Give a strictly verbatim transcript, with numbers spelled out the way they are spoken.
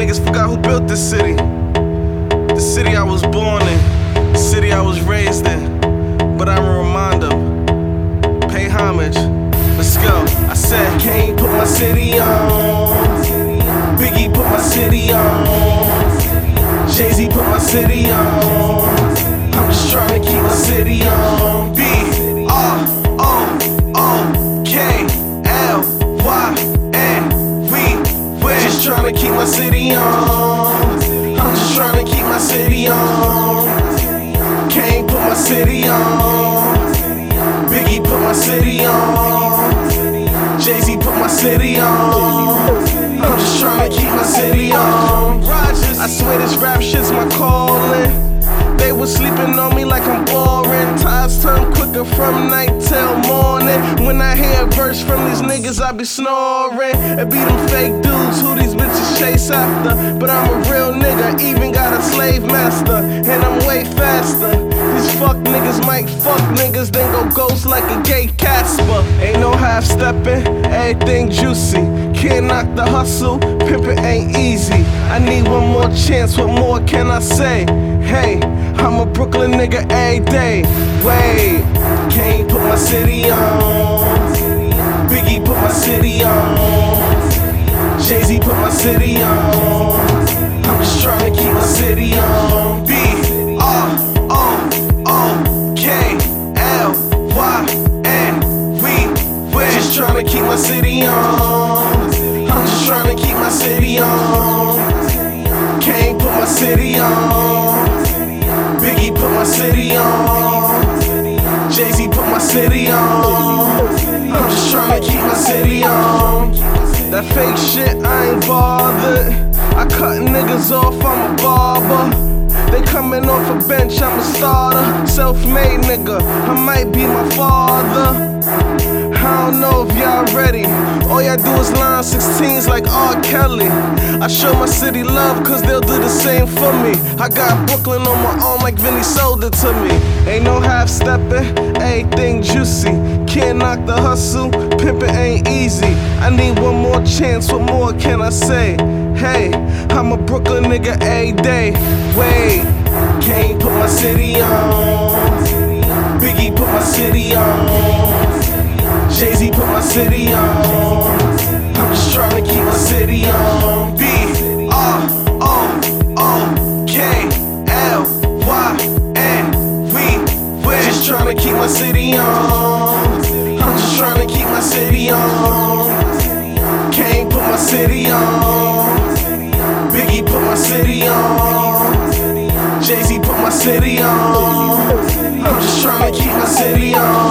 niggas forgot who built this city. The city I was born in, the city I was raised in. But I'ma remind them, pay homage, let's go. I said, Kane put my city on, Biggie put my city on, Jay-Z put my city on. I'm just trying to keep my city on. B R O O K L Y N, we win. Just trying to keep my city on. I'm just trying to keep my city on. Kane put my city on, Biggie put my city on, Jay-Z put my city on. I'm just trying to keep my city on. Rogers, I swear this rap shit's my calling. They was sleeping on me like I'm boring. Tides turn quicker from night till morning. When I hear a verse from these niggas, I be snoring. It be them fake dudes who these bitches chase after. But I'm a real nigga, even got a slave master. And I'm way faster. These fuck niggas might fuck niggas, then go ghost like a gay Casper. Ain't no half stepping, everything juicy. Can't knock the hustle, pimpin' ain't easy. I need one more chance, what more can I say? Hey, I'm a Brooklyn nigga every day. Wait, Kane put my city on, Biggie put my city on, Jay-Z put my city on. I'm just trying to keep my city on. B R O O K L Y N, we win. Just trying to keep my city on. I'm just trying to keep my city on. Kane put my city on, Biggie put my city on, Jay-Z put my city on. I'm just trying to keep my city on. That fake shit, I ain't bothered. I cut niggas off, I'm a barber. They coming off a bench, I'm a starter. Self-made nigga, I might be my father. I don't know if y'all ready. All y'all do is line sixteens like R. Kelly. I show my city love cause they'll do the same for me. I got Brooklyn on my arm like Vinny sold it to me. Ain't no half stepping, everything juicy. Can't knock the hustle, pimpin' ain't easy. I need one more chance, what more can I say? Hey, I'm a Brooklyn nigga every day. Wait, Kane put my city on, Biggie put my city on, Jay-Z put my city on. I'm just trying to keep my city on. B R O O K L Y N, we win. Just trying to keep my city on. I'm just trying to keep my city on. Kane put my city on, Biggie put my city on, Jay-Z put my city on. I'm just trying to keep my city on.